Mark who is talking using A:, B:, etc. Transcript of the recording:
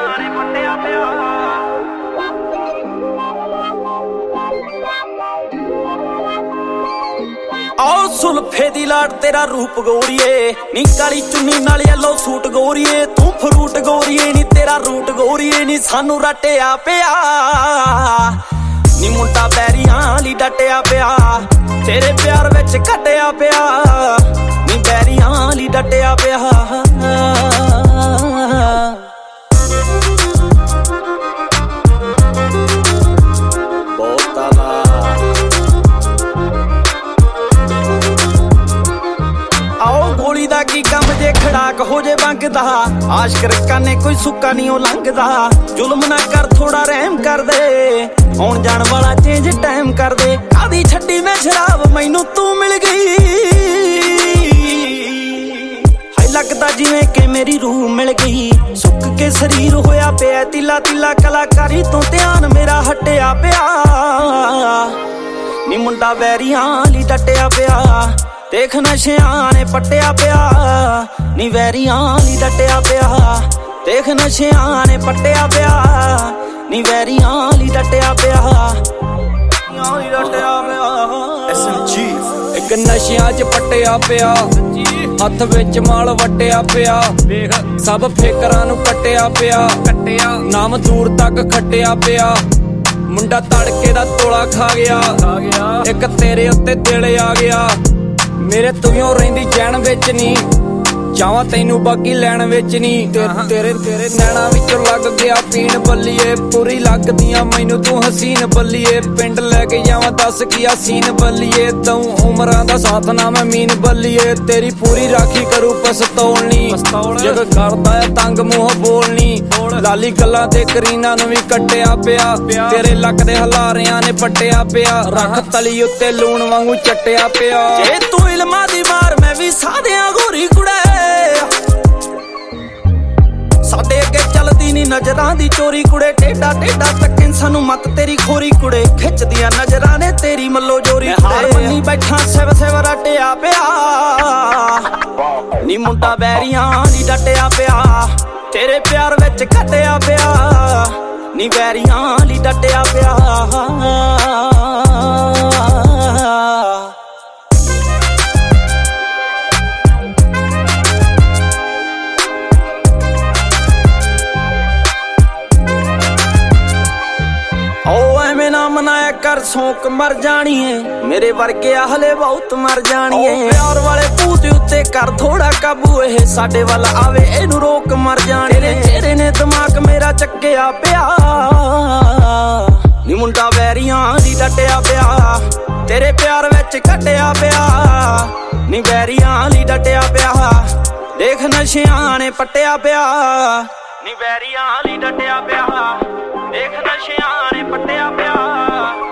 A: ਨੇ ਪੱਟਿਆ ਪਿਆ। ਆਓ ਸੁਲਫੇ ਦੀ ਲਾੜ ਤੇਰਾ ਰੂਪ ਗੋਰੀਏ ਨੀ, ਕਾਲੀ ਚੁੰਨੀ ਨਾਲ ਯੈਲੋ ਸੂਟ ਗੋਰੀਏ, ਤੂੰ ਫਰੂਟ ਗੋਰੀਏ ਨੀ, ਤੇਰਾ ਰੂਟ ਗੋਰੀਏ ਨੀ, ਸਾਨੂੰ ਰੱਟਿਆ ਪਿਆ ਨੀ ਮੁੰਡਾ ਬੈਰੀਆਂ ਲਈ ਡਟਿਆ ਪਿਆ, ਤੇਰੇ ਪਿਆਰ ਵਿੱਚ ਕੱਟਿਆ ਪਿਆ ਨੀ, ਬੈਰੀਆਂ ਲਈ ਡਟਿਆ ਪਿਆ। ਗੋਲੀ ਦਾ ਕੀ ਕੰਮ ਜੇ ਖੜਾਕ ਹੋ ਜੇ ਬੰਗਦਾ, ਆਸ਼ਕ ਰਕਾਂ ਨੇ ਕੋਈ ਸੁੱਕਾ ਨਹੀਂ ਉਹ ਲੰਘਦਾ, ਜ਼ੁਲਮ ਨਾ ਕਰ ਥੋੜਾ ਰਹਿਮ ਕਰ ਦੇ, ਆਉਣ ਜਾਣ ਵਾਲਾ ਚੇਂਜ ਟਾਈਮ ਕਰ ਦੇ, ਕਾਦੀ ਛੱਡੀ ਮੈਂ ਸ਼ਰਾਬ ਮੈਨੂੰ ਤੂੰ ਮਿਲ ਗਈ, ਹਾਏ ਲੱਗਦਾ ਜਿਵੇਂ ਕਿ ਮੇਰੀ ਰੂਹ ਮਿਲ ਗਈ, ਸੁੱਕ ਕੇ ਸਰੀਰ ਹੋਇਆ ਪਿਆ ਤਿਲਾ ਤਿਲਾ, ਕਲਾਕਾਰੀ ਤੋਂ ਧਿਆਨ ਮੇਰਾ ਹਟਿਆ ਪਿਆ ਨੀ, ਮੁੰਡਾ ਵੈਰੀਆਂ ਲਈ ਡਟਿਆ ਪਿਆ, ਦੇਖ ਨਸ਼ਿਆਂ ਨੇ ਪੱਟਿਆ ਪਿਆ ਨੀ, ਵੈਰੀਆਂ ਲਈ ਡਟਿਆ ਪਿਆ, ਦੇਖ ਨਸ਼ਿਆਂ ਨੇ ਪੱਟਿਆ ਪਿਆ ਨੀ, ਵੈਰੀਆਂ ਲਈ ਡਟਿਆ ਪਿਆ।
B: SMG ਇੱਕ ਨਸ਼ਿਆਂ 'ਚ ਪੱਟਿਆ ਪਿਆ, ਹੱਥ ਵਿੱਚ ਮਾਲ ਵੱਟਿਆ ਪਿਆ, ਵੇਖ ਸਭ ਫਿਕਰਾਂ ਨੂੰ ਕੱਟਿਆ ਪਿਆ, ਨਾਮ ਦੂਰ ਤੱਕ ਖੱਟਿਆ ਪਿਆ, ਮੁੰਡਾ ਤੜਕੇ ਦਾ ਤੋਲਾ ਖਾ ਗਿਆ, ਇੱਕ ਤੇਰੇ ਉੱਤੇ ਦਿਲ ਆ ਗਿਆ, ਮੇਰੇ ਤੁਿਓ ਰਹਿੰਦੀ ਚੈਨ ਵਿੱਚ ਨੀ, ਚਾਵਾਂ ਤੈਨੂੰ ਬਾਕੀ ਲੈਣ ਵਿੱਚ ਨੀ, ਤੇਰੇ ਨੈਣਾ ਵਿੱਚੋਂ ਲੱਗ ਗਿਆ ਪੀਣ ਬੱਲੀਏ, ਪੂਰੀ ਲੱਗਦੀਆਂ ਮੈਨੂੰ ਤੂੰ ਹਸੀਨ ਬੱਲੀਏ, ਪਿੰਡ ਲੈ ਕੇ ਜਾਵਾਂ ਦੱਸ ਕੀ ਆ ਸੀਨ ਬੱਲੀਏ, ਤੂੰ ਉਮਰਾਂ ਦਾ ਸਾਥ ਨਾ ਮੈਂ ਮੀਨ ਬੱਲੀਏ, ਤੇਰੀ ਪੂਰੀ ਰਾਖੀ ਕਰੂ ਪਸਤੌਲਨੀ, ਜਗ ਕਰਦਾ ਹੈ ਤੰਗ ਮੂੰਹ ਬੋਲਨੀ, ਲਾਲੀ ਗੱਲਾਂ ਤੇ ਕਰੀਨਾ ਨੂੰ ਵੀ ਕੱਟਿਆ ਪਿਆ, ਤੇਰੇ ਲੱਕ ਦੇ ਹਲਾਰਿਆਂ ਨੇ ਪੱਟਿਆ ਪਿਆ, ਰੱਖ ਤਲੀ ਉੱਤੇ ਲੂਣ ਵਾਂਗੂ ਚੱਟਿਆ ਪਿਆ,
A: ਜੇ ਤੂੰ ਇਲਮਾਂ ਦੀ ਮਾਰ ਮੈਂ ਵੀ ਸਾਧਿਆਂ ਗੋਰੀ ਕੁੜੇ, ਸਾਡੇ ਅੱਗੇ ਚੱਲਦੀ ਨੀ ਨਜ਼ਰਾਂ ਦੀ ਚੋਰੀ ਕੁੜੇ, ਟੇਡਾ ਟੇਡਾ ਤੱਕੇ ਸਾਨੂੰ ਮੱਤ ਤੇਰੀ ਖੋਰੀ ਕੁੜੇ, ਖਿੱਚਦੀਆਂ ਨਜ਼ਰਾਂ ਨੇ ਤੇਰੀ ਮੱਲੋ ਜੋਰੀ, ਹਾਰ ਮੰਨੀ ਬੈਠਾ ਸਿਵ ਸਿਵ ਰੱਟਿਆ ਪਿਆ ਨੀ, ਮੁੰਡਾ ਬੈਰੀਆਂ ਲਈ ਡਟਿਆ ਪਿਆ, ਤੇਰੇ ਪਿਆਰ ਵਿੱਚ ਕੱਟਿਆ ਪਿਆ ਨੀ, ਬੈਰੀਆਂ ਲਈ ਡਟਿਆ ਪਿਆ। ਨਾ ਮਨਾਇਆ ਕਰ ਸੌਂਕ ਮਰ ਜਾਣੀ ਏ, ਮੇਰੇ ਵਰਗਿਆ ਹਲੇ ਬਹੁਤ ਮਰ ਜਾਣੀ ਏ, ਪਿਆਰ ਵਾਲੇ ਭੂਤ ਉੱਤੇ ਕਰ ਥੋੜਾ ਕਾਬੂ, ਇਹ ਸਾਡੇ ਵੱਲ ਆਵੇ ਇਹਨੂੰ ਰੋਕ ਮਰ ਜਾਣੀ, ਤੇਰੇ ਚਿਹਰੇ ਨੇ ਦਿਮਾਗ ਮੇਰਾ ਚੱਕਿਆ ਪਿਆ ਨੀ, ਮੁੰਡਾ ਵੈਰੀਆਂ ਲਈ ਡਟਿਆ ਪਿਆ, ਤੇਰੇ ਪਿਆਰ ਵਿੱਚ ਕੱਟਿਆ ਪਿਆ ਨੀ, ਵੈਰੀਆਂ ਲਈ ਡਟਿਆ ਪਿਆ, ਦੇਖ ਨਸ਼ਿਆਂ ਨੇ ਪੱਟਿਆ ਪਿਆ ਨੀ, ਵੈਰੀਆਂ ਲਈ ਡਟਿਆ ਪਿਆ, ਦੇਖ ਨਸ਼ਿਆਂ ਨੇ ਪੱਟਿਆ ਪਿਆ।